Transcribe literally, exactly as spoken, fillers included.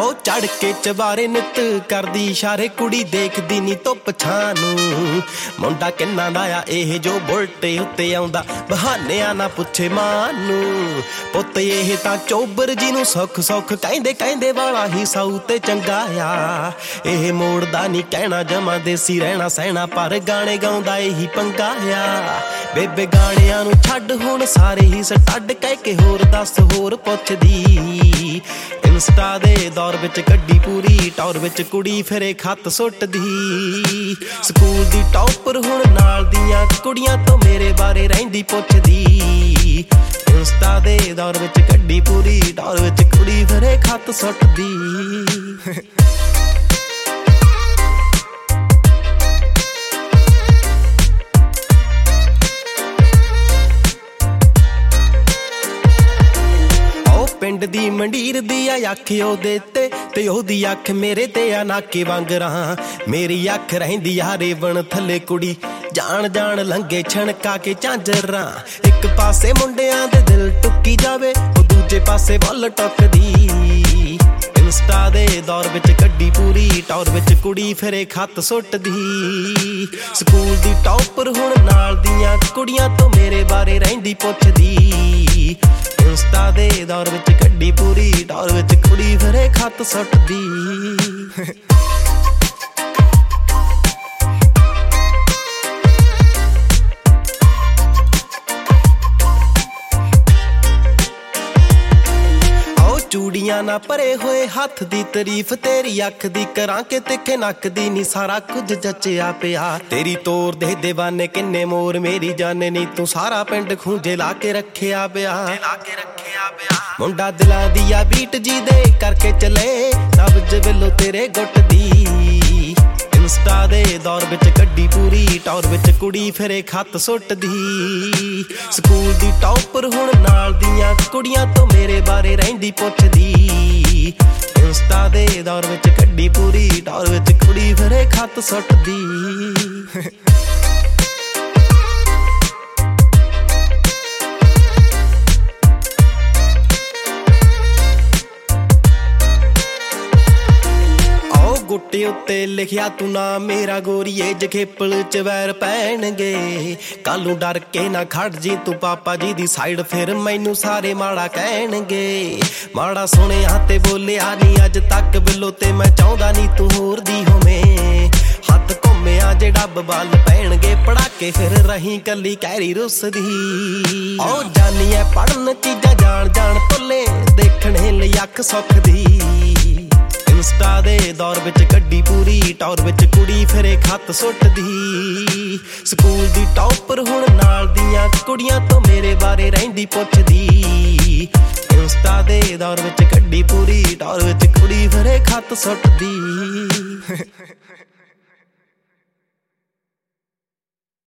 ओ चढ़ के चबारे नित करदी इशारे कुड़ी देखदी नी धुप छां नूं मुंडा किन्ना दा आ इह जो बुलटे उत्ते आउंदा बहानियां ना पुछे मां नूं पुੱਤ ਇਹ ਤਾਂ ਚੋਬਰ ਜੀ ਨੂੰ ਸੁੱਖ ਸੁੱਖ ਕਹਿੰਦੇ ਕਹਿੰਦੇ ਵਾਲਾ ਹੀ ਸਾਊ ਤੇ ਚੰਗਾ ਆ ਇਹ ਮੋੜਦਾ ਨਹੀਂ ਕਹਿਣਾ ਜਮਾ ਦੇਸੀ ਰਹਿਣਾ ਸਹਿਣਾ ਪਰ ਗਾਣੇ ਗਾਉਂਦਾ ਇਹੀ ਪੰਗਾ ਆ ਬੇਬੇ ਗਾਣਿਆਂ ਨੂੰ ਛੱਡ ਹੁਣ ਸਾਰੇ ਹੀ ਸਟੱਡ ਕਹਿ ਕੇ ਹੋਰ ਦੱਸ ਹੋਰ ਪੁੱਛਦੀ ਇੰਸਟਾ ਦੇ ਦੌਰ ਵਿੱਚ ਕੱਢੀ ਪੂਰੀ ਟੌਰ ਵਿੱਚ ਕੁੜੀ ਫਿਰੇ ਖੱਤ ਸੁੱਟਦੀ ਸਕੂਲ ਦੀ ਟੌਪਰ ਹੁਣ ਨਾਲ ਦੀਆਂ ਕੁੜੀਆਂ ਤੋਂ ਮੇਰੇ ਬਾਰੇ ਰਹਿੰਦੀ ਪੁੱਛਦੀ ਇੰਸਟਾ ਦੇ ਦੌਰ ਵਿੱਚ ਕੱਢੀ ਪੂਰੀ ਟੌਰ ਵਿੱਚ ਕੁੜੀ ਫਿਰੇ ਖੱਤ ਸੁੱਟਦੀ ਪਿੰਡ ਦੀ ਮੰਡੀਰ ਦੀ ਆ ਅੱਖ ਉਹਦੇ ਤੇ ਤੇ ਉਹਦੀ ਅੱਖ ਮੇਰੇ ਤੇ ਆ ਨਾਕੇ ਵਾਂਗਰਾਂ ਮੇਰੀ ਅੱਖ ਰਹਿੰਦੀ ਆ ਰੇਵਣ ਥੱਲੇ ਕੁੜੀ ਜਾਣ ਜਾਣ ਲੰਗੇ ਛਣਕਾ ਕੇ ਝਾਂਜਰਾਂ ਇੱਕ ਪਾਸੇ ਮੁੰਡਿਆਂ ਦੇ ਦਿਲ ਟੁੱਕੀ ਜਾਵੇ ਉਹ ਦੂਜੇ ਪਾਸੇ ਵੱਲ ਟੁੱਕਦੀ ਇੰਸਟਾ ਦੇ ਦੌਰ ਵਿੱਚ ਕੱਢੀ ਪੂਰੀ ਟੌਰ ਵਿੱਚ ਕੁੜੀ ਫਿਰੇ ਖੱਤ ਸੁੱਟਦੀ ਸਕੂਲ ਦੀ ਟੌਪਰ ਹੁਣ ਨਾਲ ਦੀਆਂ ਕੁੜੀਆਂ ਤੋਂ ਮੇਰੇ ਬਾਰੇ ਰਹਿੰਦੀ ਪੁੱਛਦੀ ਇੰਸਟਾ ਦੇ ਦੌਰ ਵਿੱਚ ਕੱਢੀ ਪੂਰੀ ਟੌਰ ਵਿੱਚ ਕੁੜੀ ਫਿਰੇ ਖੱਤ ਸੁੱਟਦੀ ਚੂੜੀਆਂ ਨਾ ਭਰੇ ਹੋਏ ਹੱਥ ਦੀ ਤਾਰੀਫ ਤੇਰੀ ਅੱਖ ਦੀ ਕਰਾਂ ਕਿ ਤਿੱਖੇ ਨੱਕ ਦੀ ਨੀ ਸਾਰਾ ਕੁਝ ਜੱਚਿਆ ਪਿਆ ਤੇਰੀ ਤੋਰ ਦੇ ਦੇਵਾਨੇ ਕਿੰਨੇ ਮੋਰ ਮੇਰੀ ਜਾਨੇ ਨੀ ਤੂੰ ਸਾਰਾ ਪਿੰਡ ਖੂੰਜੇ ਲਾ ਕੇ ਰੱਖਿਆ ਪਿਆ ਮੁੰਡਾ ਦਿਲਾਂ ਦੀ ਆ ਬੀਟ ਜੀ ਦੇ ਕਰਕੇ ਚਲੇ ਨਬਜ ਵੱਲੋਂ ਤੇਰੇ ਗੁੱਟ ਦੀ ਇੰਸਟਾ ਦੇ ਦੌਰ ਵਿੱਚ ਕੱਢੀ ਪੂਰੀ ਟੌਰ ਵਿੱਚ ਕੁੜੀ ਫਿਰੇ ਖੱਤ ਸੁੱਟਦੀ ਸਕੂਲ ਦੀ ਟੌਪਰ ਹੁਣ ਨਾਲ ਦੀਆਂ ਕੁੜੀਆਂ ਤੋਂ ਮੇਰੇ ਬਾਰੇ ਰਹਿੰਦੀ ਪੁੱਛਦੀ ਇੰਸਟਾ ਦੇ ਦੌਰ ਵਿੱਚ ਕੱਢੀ ਪੂਰੀ ਟੌਰ ਵਿੱਚ ਕੁੜੀ ਫਿਰੇ ਖੱਤ ਸੁੱਟਦੀ ਗੁੱਟੇ ਉੱਤੇ ਲਿਖਿਆ ਤੂੰ ਨਾ ਮੇਰਾ ਗੋਰੀਏ ਜਖੇਪਲ ਚ ਵੈਰ ਪੈਣਗੇ ਕੱਲ ਨੂੰ ਡਰ ਕੇ ਨਾ ਖੜ ਜੀ ਤੂੰ ਪਾਪਾ ਜੀ ਦੀ ਸਾਈਡ ਫਿਰ ਮੈਨੂੰ ਸਾਰੇ ਮਾੜਾ ਕਹਿਣਗੇ ਮਾੜਾ ਸੁਣਿਆ ਤੇ ਬੋਲਿਆ ਨੀ ਅੱਜ ਤੱਕ ਬਿੱਲੋ ਤੇ ਮੈਂ ਚਾਹੁੰਦਾ ਨੀ ਤੂੰ ਹੋਰ ਦੀ ਹੋਵੇਂ ਹੱਥ ਘੁੰਮਿਆ ਜੇ ਡੱਬ ਵੱਲ ਪੈਣਗੇ ਪੜਾਕੇ ਫਿਰ ਰਹੀ ਕੱਲੀ ਕਹਿਰੀ ਰੁੱਸਦੀ ਓ ਜਾਨੀ ਐ ਪੜਨ ਚੀਜ਼ਾਂ ਜਾਣ ਜਾਣ ਭੁੱਲੇ ਦੇਖਣੇ ਲਈ ਅੱਖ ਸੁੱਖ ਦੀ ਇੰਸਟਾ ਦੇ ਦੌਰ ਵਿੱਚ ਕੱਢੀ ਪੂਰੀ ਟੌਰ ਵਿੱਚ ਕੁੜੀ ਫਿਰੇ ਖੱਤ ਸੁੱਟਦੀ ਸਕੂਲ ਦੀ ਟੌਪਰ ਹੁਣ ਨਾਲ ਦੀਆਂ ਕੁੜੀਆਂ ਤੋਂ ਮੇਰੇ ਬਾਰੇ ਰਹਿੰਦੀ ਪੁੱਛਦੀ ਇੰਸਟਾ ਦੇ ਦੌਰ ਵਿੱਚ ਕੱਢੀ ਪੂਰੀ ਟੌਰ ਵਿੱਚ ਕੁੜੀ ਫਿਰੇ ਖੱਤ ਸੁੱਟਦੀ